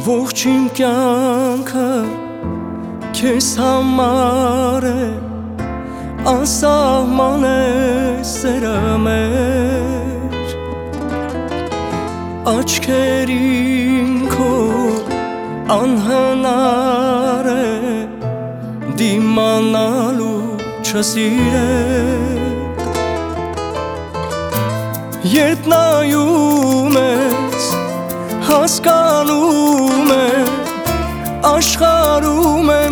Ողջ իմ կյանքը քեզ համար է, անսահման է սերը մեր, աչքերին քո անհնար է դիմանալու չսիրել, երբ նայում ես հասկանում եմ, աշխարհում եմ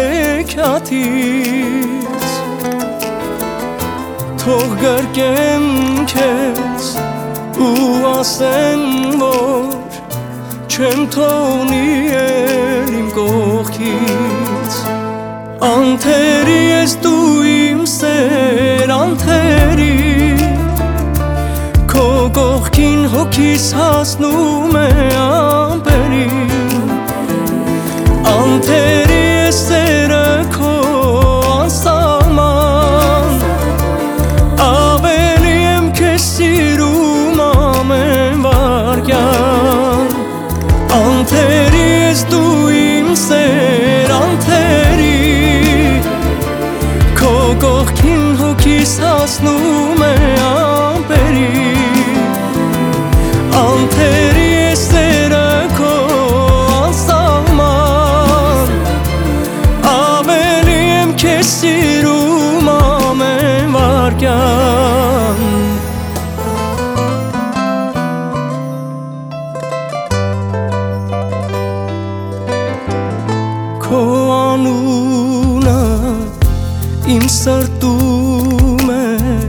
հեքիաթից, թող գրկեմ քեզ ու ասեն, որ չեմ թողնի էլ իմ կողքից, անթերի ես դու իմ սեր, անթերի քո կողքին հոգիս հասնում է ամպերին, անթերի ես սերը քո անսահման, ավելի եմ քեզ սիրում ամեն վայրկյան, անթերի ես դու իմ սեր, անթերի քո կողքին հոգիս հասնում է ամպերին, անթերի ես սերը քո անսահման, ավելի եմ քեզ սիրում ամեն վայրկյան, քո անունը իմ սրտում է,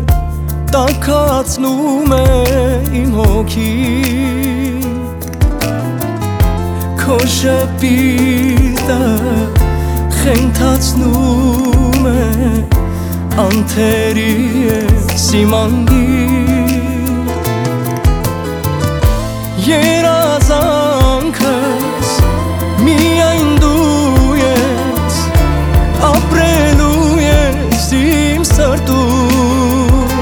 տաքացնում է իմ հոգին, քո շպիտը խենթացնում է անթերի ես իմ անգին, երազանքս միայն դու ես, ապրելու ես իմ սրտում,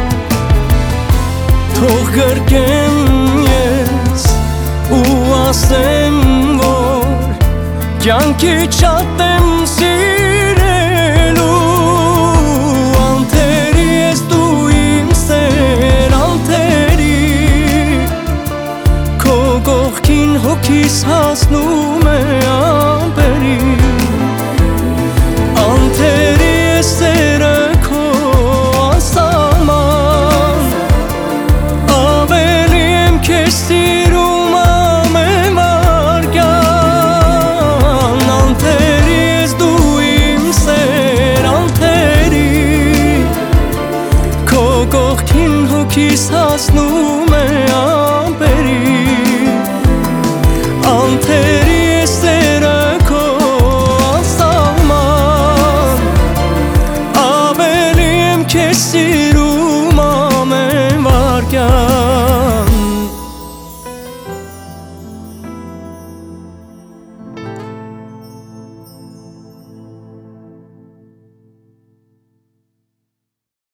թող գրկեմ ես ու ասեմ, որ կյանքի շատ եմ սիրելու, անթերի ես դու իմ սեր, անթերի քո կողքին հոգիս հասնում է ամպերին, անթերի ես սերը քո անսահման, ավելի եմ քեզ սիրում ամեն վայրկյան, անթերի ես դու իմ սեր, անթերի քո կողքին հոգիս հասնում